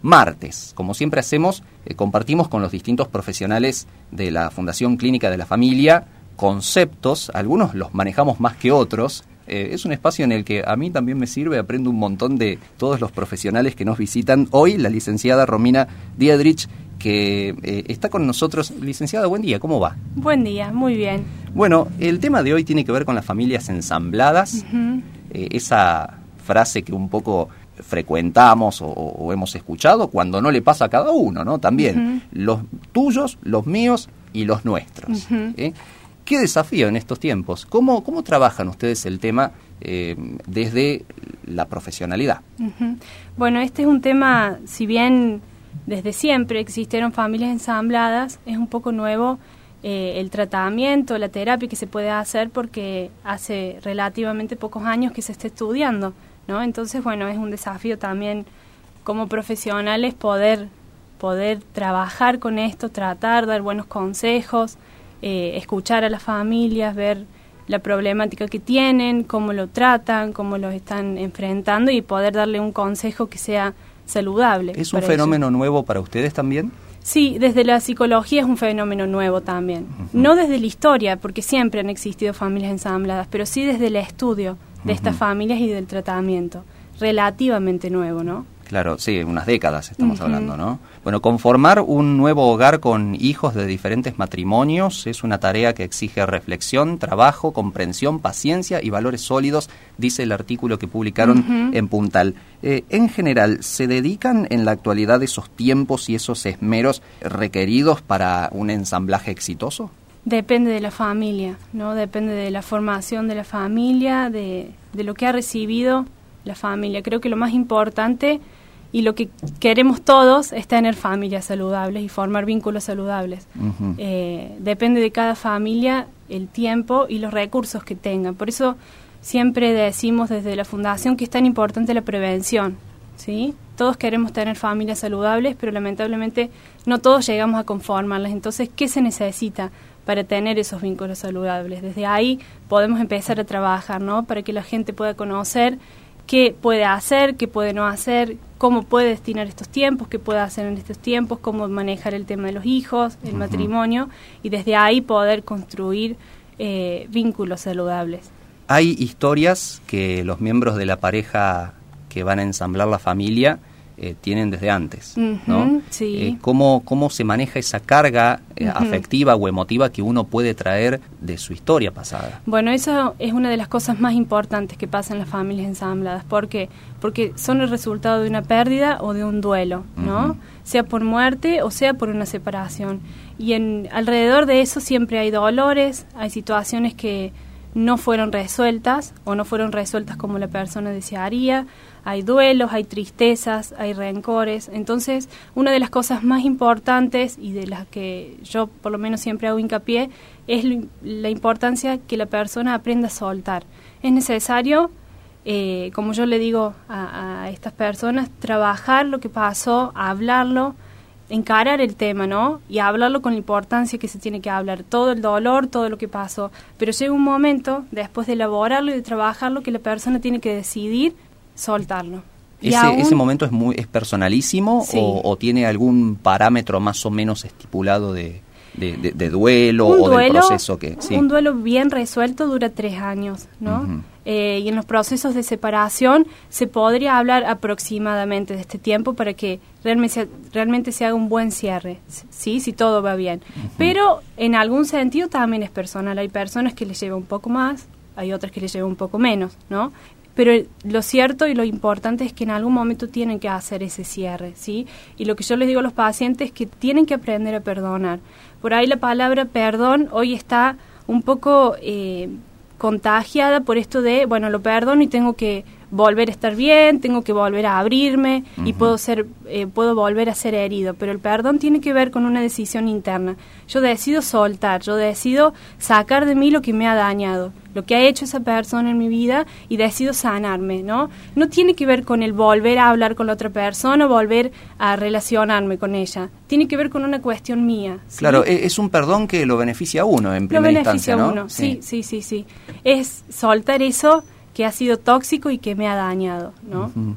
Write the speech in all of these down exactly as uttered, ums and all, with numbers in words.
martes. Como siempre hacemos, eh, compartimos con los distintos profesionales de la Fundación Clínica de la Familia conceptos, algunos los manejamos más que otros. Eh, es un espacio en el que a mí también me sirve, aprendo un montón de todos los profesionales que nos visitan. Hoy la licenciada Romina Diedrich, que eh, está con nosotros. Licenciada, buen día, ¿cómo va? Buen día, muy bien. Bueno, el tema de hoy tiene que ver con las familias ensambladas, uh-huh. eh, esa frase que un poco frecuentamos o, o hemos escuchado cuando no le pasa a cada uno, ¿no? También, uh-huh. los tuyos, los míos y los nuestros. Uh-huh. ¿eh? ¿Qué desafío en estos tiempos? ¿Cómo, cómo trabajan ustedes el tema eh, desde la profesionalidad? Uh-huh. Bueno, este es un tema, si bien desde siempre existieron familias ensambladas, es un poco nuevo eh, el tratamiento, la terapia que se puede hacer porque hace relativamente pocos años que se está estudiando, ¿no? Entonces, bueno, es un desafío también como profesionales poder, poder trabajar con esto, tratar, dar buenos consejos, Eh, escuchar a las familias, ver la problemática que tienen, cómo lo tratan, cómo lo están enfrentando y poder darle un consejo que sea saludable. ¿Es un fenómeno ellos. nuevo para ustedes también? Sí, desde la psicología es un fenómeno nuevo también. Uh-huh. No desde la historia, porque siempre han existido familias ensambladas, pero sí desde el estudio de uh-huh. estas familias y del tratamiento. Relativamente nuevo, ¿no? Claro, sí, unas décadas estamos uh-huh. hablando, ¿no? Bueno, conformar un nuevo hogar con hijos de diferentes matrimonios es una tarea que exige reflexión, trabajo, comprensión, paciencia y valores sólidos, dice el artículo que publicaron uh-huh. en Puntal. Eh, en general, ¿se dedican en la actualidad esos tiempos y esos esmeros requeridos para un ensamblaje exitoso? Depende de la familia, ¿no? Depende de la formación de la familia, de, de lo que ha recibido la familia. Creo que lo más importante y lo que queremos todos es tener familias saludables y formar vínculos saludables. Uh-huh. Eh, depende de cada familia el tiempo y los recursos que tengan. Por eso siempre decimos desde la Fundación que es tan importante la prevención, ¿sí? Todos queremos tener familias saludables, pero lamentablemente no todos llegamos a conformarlas. Entonces, ¿qué se necesita para tener esos vínculos saludables? Desde ahí podemos empezar a trabajar, ¿no? Para que la gente pueda conocer qué puede hacer, qué puede no hacer, cómo puede destinar estos tiempos, qué puede hacer en estos tiempos, cómo manejar el tema de los hijos, el uh-huh. matrimonio, y desde ahí poder construir eh, vínculos saludables. Hay historias que los miembros de la pareja que van a ensamblar la familia eh, tienen desde antes, uh-huh, ¿no? Sí. Eh, ¿cómo, ¿Cómo se maneja esa carga eh, uh-huh. afectiva o emotiva que uno puede traer de su historia pasada? Bueno, eso es una de las cosas más importantes que pasa en las familias ensambladas. ¿Por qué? Porque son el resultado de una pérdida o de un duelo, ¿no? Uh-huh. Sea por muerte o sea por una separación. Y en alrededor de eso siempre hay dolores, hay situaciones que no fueron resueltas o no fueron resueltas como la persona desearía, hay duelos, hay tristezas, hay rencores. Entonces, una de las cosas más importantes y de las que yo por lo menos siempre hago hincapié es la importancia que la persona aprenda a soltar. Es necesario, eh, como yo le digo a, a estas personas, trabajar lo que pasó, hablarlo, encarar el tema, ¿no? Y hablarlo con la importancia que se tiene que hablar, todo el dolor, todo lo que pasó. Pero llega un momento, después de elaborarlo y de trabajarlo, que la persona tiene que decidir soltarlo. ¿Ese, aún, ese momento es muy es personalísimo sí. o, o tiene algún parámetro más o menos estipulado de, de, de, de duelo un o duelo, del proceso? que sí. Un duelo bien resuelto dura tres años, ¿no? Uh-huh. Eh, y en los procesos de separación se podría hablar aproximadamente de este tiempo para que realmente se, realmente se haga un buen cierre, ¿sí? Si todo va bien. Uh-huh. Pero en algún sentido también es personal. Hay personas que les lleva un poco más, hay otras que les lleva un poco menos, ¿no? Pero lo cierto y lo importante es que en algún momento tienen que hacer ese cierre, ¿sí? Y lo que yo les digo a los pacientes es que tienen que aprender a perdonar. Por ahí la palabra perdón hoy está un poco eh, contagiada por esto de, bueno, lo perdono y tengo que volver a estar bien, tengo que volver a abrirme uh-huh. y puedo ser eh, puedo volver a ser herido. Pero el perdón tiene que ver con una decisión interna. Yo decido soltar, yo decido sacar de mí lo que me ha dañado, lo que ha hecho esa persona en mi vida y decido sanarme, ¿no? No tiene que ver con el volver a hablar con la otra persona, volver a relacionarme con ella. Tiene que ver con una cuestión mía, ¿sí? Claro, es un perdón que lo beneficia a uno en primera instancia, ¿no? Lo beneficia a uno, sí, sí, sí, sí. Es soltar eso que ha sido tóxico y que me ha dañado, ¿no? Uh-huh.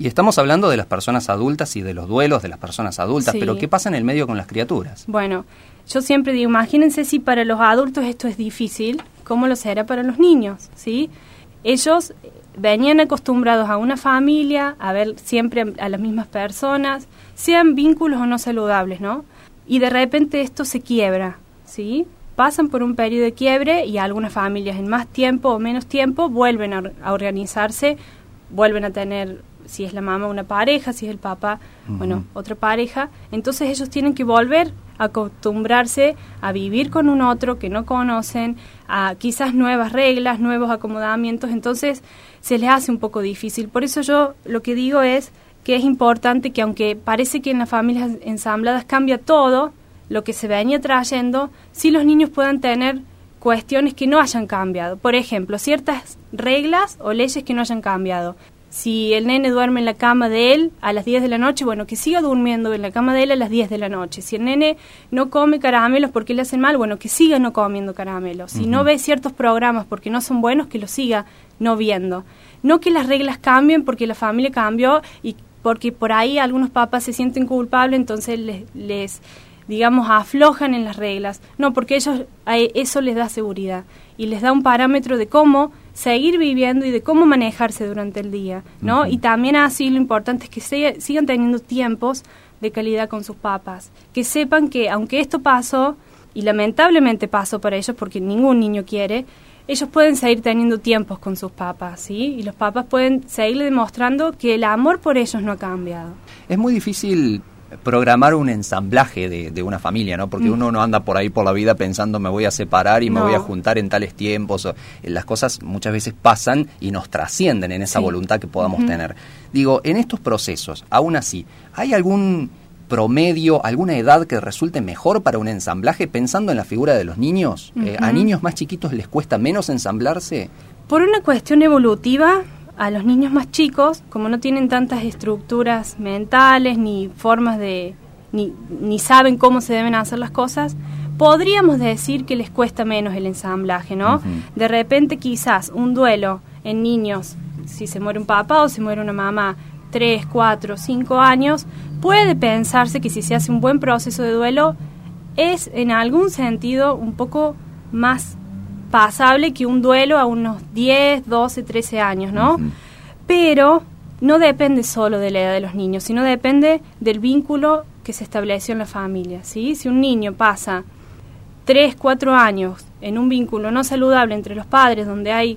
Y estamos hablando de las personas adultas y de los duelos de las personas adultas, Sí. pero ¿qué pasa en el medio con las criaturas? Bueno, yo siempre digo, imagínense si para los adultos esto es difícil, ¿cómo lo será para los niños? ¿Sí? Ellos venían acostumbrados a una familia, a ver siempre a, a las mismas personas, sean vínculos o no saludables, ¿no? Y de repente esto se quiebra, ¿sí? Pasan por un periodo de quiebre y algunas familias en más tiempo o menos tiempo vuelven a, a organizarse, vuelven a tener, si es la mamá, una pareja, si es el papá, uh-huh. bueno, otra pareja. Entonces ellos tienen que volver a acostumbrarse a vivir con un otro que no conocen, a quizás nuevas reglas, nuevos acomodamientos. Entonces se les hace un poco difícil. Por eso yo lo que digo es que es importante que, aunque parece que en las familias ensambladas cambia todo, lo que se venía trayendo, sí los niños puedan tener cuestiones que no hayan cambiado. Por ejemplo, ciertas reglas o leyes que no hayan cambiado. Si el nene duerme en la cama de él a las diez de la noche, bueno, que siga durmiendo en la cama de él a las diez de la noche. Si el nene no come caramelos porque le hacen mal, bueno, que siga no comiendo caramelos. Si uh-huh. no ve ciertos programas porque no son buenos, que los siga no viendo. No que las reglas cambien porque la familia cambió y porque por ahí algunos papás se sienten culpables, entonces les, les digamos, aflojan en las reglas. No, porque ellos a eso les da seguridad y les da un parámetro de cómo seguir viviendo y de cómo manejarse durante el día, ¿no? Uh-huh. Y también así lo importante es que se, sigan teniendo tiempos de calidad con sus papás, que sepan que aunque esto pasó, y lamentablemente pasó para ellos porque ningún niño quiere, ellos pueden seguir teniendo tiempos con sus papás, ¿sí? Y los papás pueden seguirle demostrando que el amor por ellos no ha cambiado. Es muy difícil programar un ensamblaje de, de una familia, ¿no? Porque mm. uno no anda por ahí por la vida pensando me voy a separar y me no. voy a juntar en tales tiempos. O, las cosas muchas veces pasan y nos trascienden en esa sí. voluntad que podamos uh-huh. tener. Digo, en estos procesos, aún así, ¿hay algún promedio, alguna edad que resulte mejor para un ensamblaje pensando en la figura de los niños? Uh-huh. Eh, ¿A niños más chiquitos les cuesta menos ensamblarse? Por una cuestión evolutiva, a los niños más chicos, como no tienen tantas estructuras mentales ni formas de, ni, ni saben cómo se deben hacer las cosas, podríamos decir que les cuesta menos el ensamblaje, ¿no? Uh-huh. De repente quizás un duelo en niños, si se muere un papá o se muere una mamá, tres, cuatro, cinco años, puede pensarse que si se hace un buen proceso de duelo, es en algún sentido un poco más pasable que un duelo a unos diez, doce, trece años, ¿no? Uh-huh. Pero no depende solo de la edad de los niños, sino depende del vínculo que se estableció en la familia, ¿sí? Si un niño pasa tres, cuatro años en un vínculo no saludable entre los padres, donde hay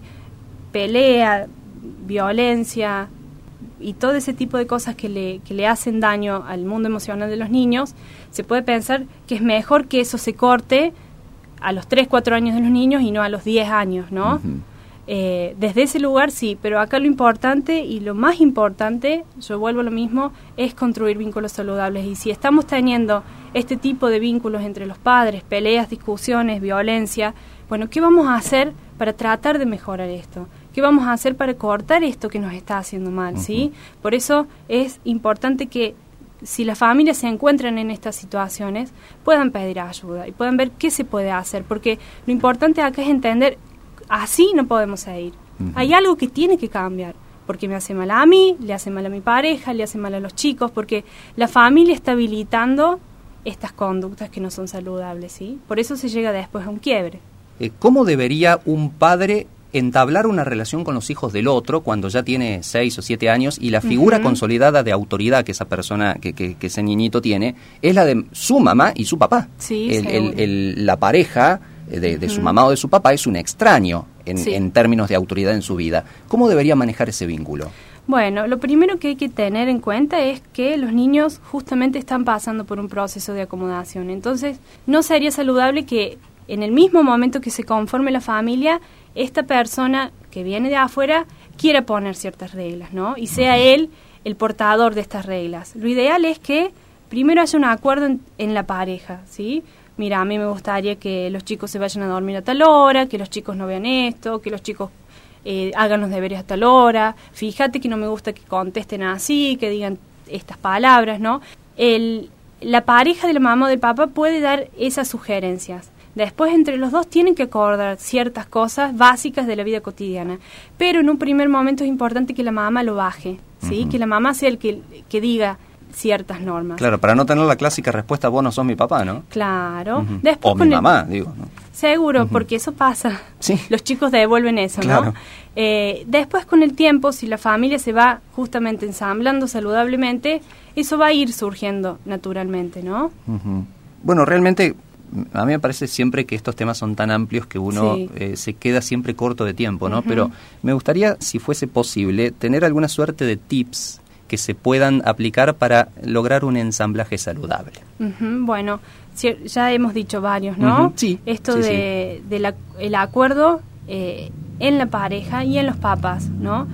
pelea, violencia y todo ese tipo de cosas que le, que le hacen daño al mundo emocional de los niños, se puede pensar que es mejor que eso se corte a los tres, cuatro años de los niños y no a los diez años, ¿no? Uh-huh. Eh, desde ese lugar sí, pero acá lo importante y lo más importante, yo vuelvo a lo mismo, es construir vínculos saludables. Y si estamos teniendo este tipo de vínculos entre los padres, peleas, discusiones, violencia, bueno, ¿qué vamos a hacer para tratar de mejorar esto? ¿Qué vamos a hacer para cortar esto que nos está haciendo mal? Uh-huh. ¿Sí? Por eso es importante que si las familias se encuentran en estas situaciones, puedan pedir ayuda y puedan ver qué se puede hacer, porque lo importante acá es entender, así no podemos seguir. Uh-huh. Hay algo que tiene que cambiar, porque me hace mal a mí, le hace mal a mi pareja, le hace mal a los chicos, porque la familia está habilitando estas conductas que no son saludables, ¿sí? Por eso se llega después a un quiebre. Eh, ¿Cómo debería un padre entablar una relación con los hijos del otro cuando ya tiene seis o siete años y la figura uh-huh. consolidada de autoridad que esa persona, que, que, que ese niñito tiene, es la de su mamá y su papá? Sí, el, el, el, la pareja de, de uh-huh. su mamá o de su papá es un extraño en, sí. en términos de autoridad en su vida. ¿Cómo debería manejar ese vínculo? Bueno, lo primero que hay que tener en cuenta es que los niños justamente están pasando por un proceso de acomodación. Entonces, no sería saludable que en el mismo momento que se conforme la familia, esta persona que viene de afuera quiera poner ciertas reglas, ¿no? Y sea él el portador de estas reglas. Lo ideal es que primero haya un acuerdo en, en la pareja, ¿sí? Mira, a mí me gustaría que los chicos se vayan a dormir a tal hora, que los chicos no vean esto, que los chicos eh, hagan los deberes a tal hora. Fíjate que no me gusta que contesten así, que digan estas palabras, ¿no? El, la pareja de la mamá o del papá puede dar esas sugerencias. Después, entre los dos, tienen que acordar ciertas cosas básicas de la vida cotidiana. Pero en un primer momento es importante que la mamá lo baje, ¿sí? Uh-huh. Que la mamá sea el que, que diga ciertas normas. Claro, para no tener la clásica respuesta, vos no sos mi papá, ¿no? Claro. Uh-huh. Después, o mi mamá, el... digo, ¿no? Seguro, uh-huh. porque eso pasa. Sí. Los chicos devuelven eso, claro. ¿no? Eh, después, con el tiempo, si la familia se va justamente ensamblando saludablemente, eso va a ir surgiendo naturalmente, ¿no? Uh-huh. Bueno, realmente, a mí me parece siempre que estos temas son tan amplios que uno sí. eh, se queda siempre corto de tiempo, ¿no? Uh-huh. Pero me gustaría, si fuese posible, tener alguna suerte de tips que se puedan aplicar para lograr un ensamblaje saludable. Uh-huh. Bueno, ya hemos dicho varios, ¿no? Uh-huh. Sí. Esto sí, de, sí. de la, el acuerdo eh, en la pareja y en los papás, ¿no?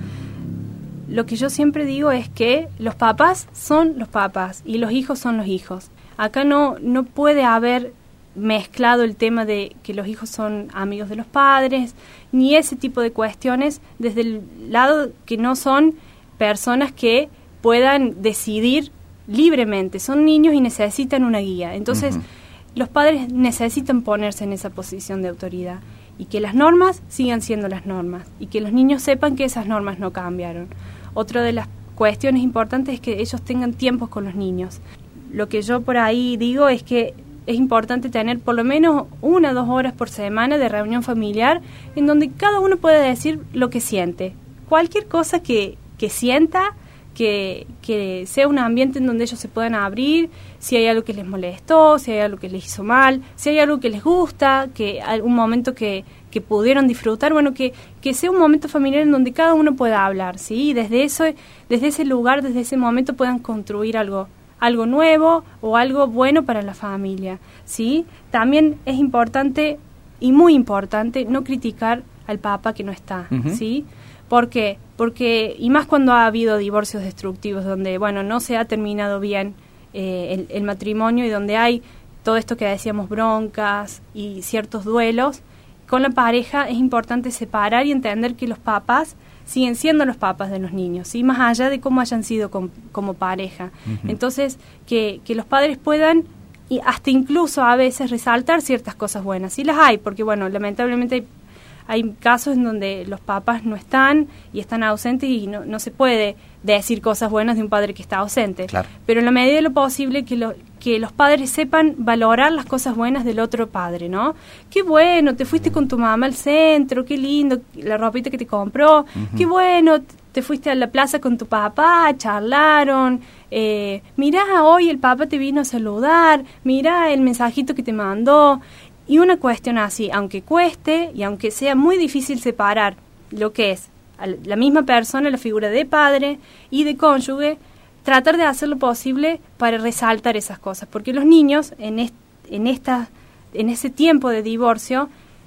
Lo que yo siempre digo es que los papás son los papás y los hijos son los hijos. Acá no, no puede haber mezclado el tema de que los hijos son amigos de los padres, ni ese tipo de cuestiones, desde el lado que no son personas que puedan decidir libremente. Son niños y necesitan una guía. Entonces, uh-huh. los padres necesitan ponerse en esa posición de autoridad y que las normas sigan siendo las normas y que los niños sepan que esas normas no cambiaron. Otra de las cuestiones importantes es que ellos tengan tiempos con los niños. Lo que yo por ahí digo es que es importante tener por lo menos una o dos horas por semana de reunión familiar en donde cada uno pueda decir lo que siente. Cualquier cosa que, que sienta, que, que sea un ambiente en donde ellos se puedan abrir, si hay algo que les molestó, si hay algo que les hizo mal, si hay algo que les gusta, que algún momento que, que pudieron disfrutar, bueno, que, que sea un momento familiar en donde cada uno pueda hablar, ¿sí? Y desde eso, desde ese lugar, desde ese momento puedan construir algo algo nuevo o algo bueno para la familia, ¿sí? También es importante y muy importante no criticar al papá que no está, uh-huh. ¿sí? ¿Por qué? Porque, y más cuando ha habido divorcios destructivos donde, bueno, no se ha terminado bien eh, el, el matrimonio y donde hay todo esto que decíamos, broncas y ciertos duelos, con la pareja es importante separar y entender que los papás siguen siendo los papás de los niños, ¿sí? Más allá de cómo hayan sido com, como pareja. Uh-huh. Entonces, que, que los padres puedan, y hasta incluso a veces, resaltar ciertas cosas buenas. Sí las hay, porque, bueno, lamentablemente hay, hay casos en donde los papás no están y están ausentes y no, no se puede decir cosas buenas de un padre que está ausente. Claro. Pero en la medida de lo posible que, lo, que los padres sepan valorar las cosas buenas del otro padre, ¿no? Qué bueno, te fuiste con tu mamá al centro, qué lindo, la ropita que te compró, uh-huh. qué bueno, te fuiste a la plaza con tu papá, charlaron, eh, mirá, hoy el papá te vino a saludar, mirá el mensajito que te mandó. Y una cuestión así, aunque cueste y aunque sea muy difícil separar lo que es la misma persona, la figura de padre y de cónyuge, tratar de hacer lo posible para resaltar esas cosas, porque los niños en, est- en, esta, en ese tiempo de divorcio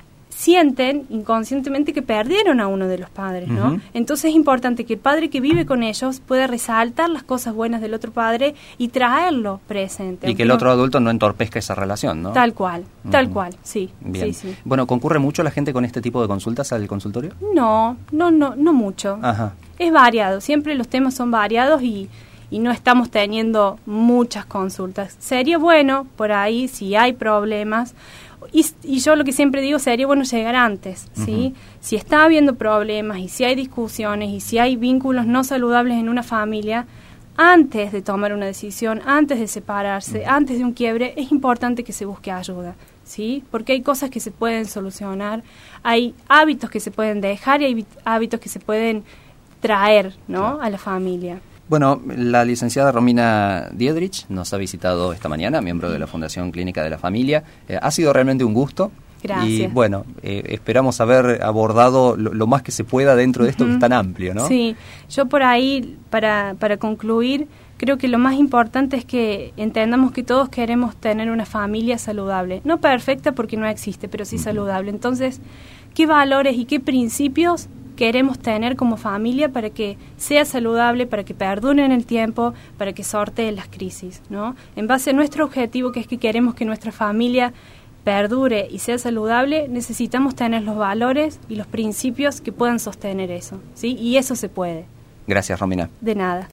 sienten inconscientemente que perdieron a uno de los padres, ¿no? Uh-huh. Entonces es importante que el padre que vive con ellos pueda resaltar las cosas buenas del otro padre y traerlo presente. Y que el otro adulto no entorpezca esa relación, ¿no? Tal cual, uh-huh. tal cual, sí. Bien. Sí, sí. Bueno, ¿concurre mucho la gente con este tipo de consultas al consultorio? No, no, no, no mucho. Ajá. Es variado, siempre los temas son variados y, y no estamos teniendo muchas consultas. Sería bueno, por ahí, si hay problemas. Y, y yo lo que siempre digo, sería bueno llegar antes, ¿sí? Uh-huh. Si está habiendo problemas y si hay discusiones y si hay vínculos no saludables en una familia, antes de tomar una decisión, antes de separarse, uh-huh. antes de un quiebre, es importante que se busque ayuda, ¿sí? Porque hay cosas que se pueden solucionar, hay hábitos que se pueden dejar y hay hábitos que se pueden traer, ¿no? Claro. A la familia. Bueno, la licenciada Romina Diedrich nos ha visitado esta mañana, miembro de la Fundación Clínica de la Familia. Eh, ha sido realmente un gusto. Gracias. Y bueno, eh, esperamos haber abordado lo, lo más que se pueda dentro de esto uh-huh. que es tan amplio, ¿no? Sí, yo por ahí, para, para concluir, creo que lo más importante es que entendamos que todos queremos tener una familia saludable. No perfecta porque no existe, pero sí uh-huh. saludable. Entonces, ¿qué valores y qué principios queremos tener como familia para que sea saludable, para que perdure en el tiempo, para que sortee las crisis, ¿no? En base a nuestro objetivo, que es que queremos que nuestra familia perdure y sea saludable, necesitamos tener los valores y los principios que puedan sostener eso, ¿sí? Y eso se puede. Gracias, Romina. De nada.